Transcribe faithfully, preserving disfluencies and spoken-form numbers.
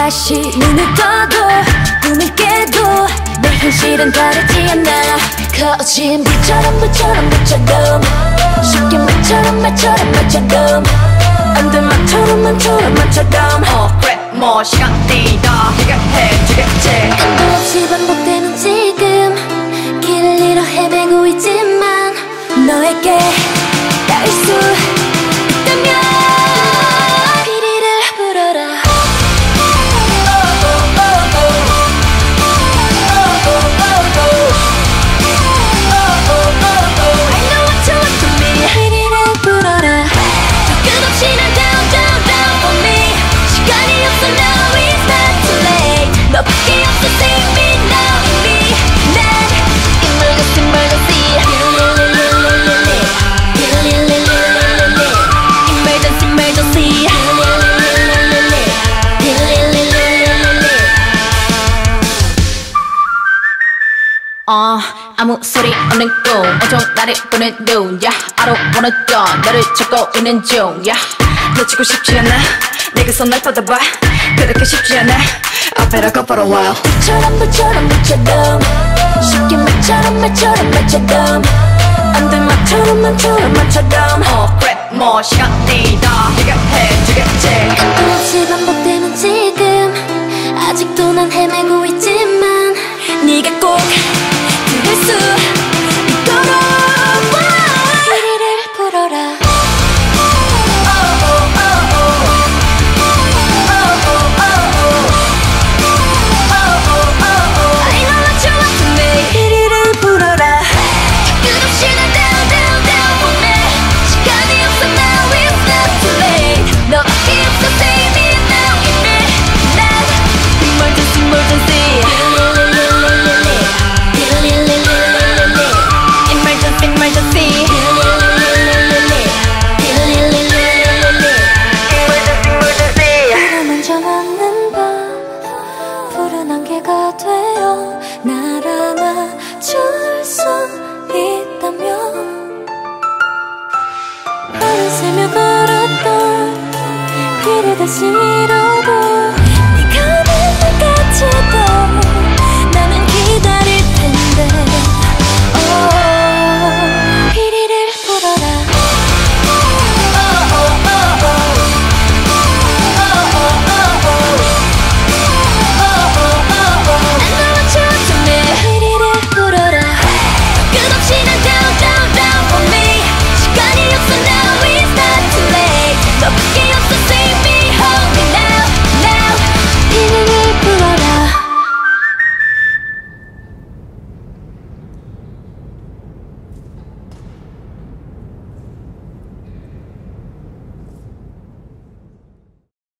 다시 눈을 떠도 꿈을 깨도 내 현실은 다르지 않아. 거진 불처럼 불처럼 불처럼 쉽게 말처럼 말처럼 말처럼 안 돼 말처럼 말처럼 말처럼. 어 그래 뭐 시간이 다 해결해주겠지. 끝도 없이 반복되는 지금 길을 잃어 헤매고 있지만 너에게 닿을 수 있다면 피리를 불어라. 어 아무 소리 없는 꿈 온통 나를 보는 눈 yeah. I don't wanna die 나를 찾고 있는 중 yeah. 놓치고 싶지 않아 내게서 날 뻗어봐 그렇게 쉽지 않아 I better go for a while. 불처럼 불처럼 불처럼 쉽게 말처럼 말처럼 말처럼 안 돼 말처럼 말처럼 말처럼 어 그래 뭐 시간이 다 해결해주겠지. 끝도 없이 반복되는 지금 아직도 난 헤매고 있지만 네가 꼭 들을 수 있도록 피리를 불어라. 안개가 되어 날 안아줄 수 있다면 하루 새며 걸었던 길을 다시 잃어